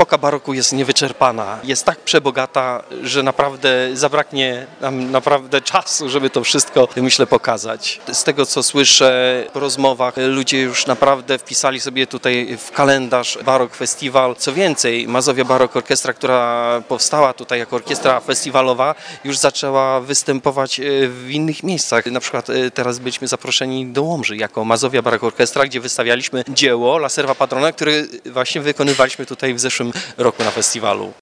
zatoka baroku jest niewyczerpana. Jest tak przebogata, że naprawdę zabraknie nam naprawdę czasu, żeby to wszystko, myślę, pokazać. Z tego, co słyszę po rozmowach, ludzie już naprawdę wpisali sobie tutaj w kalendarz Barok Festiwal. Co więcej, Mazowia Barok Orkiestra, która powstała tutaj jako orkiestra festiwalowa, już zaczęła występować w innych miejscach. Na przykład teraz byliśmy zaproszeni do Łomży jako Mazowia Barok Orkiestra, gdzie wystawialiśmy dzieło La Serva Padrona, które właśnie wykonywaliśmy tutaj w zeszłym roku na festiwalu.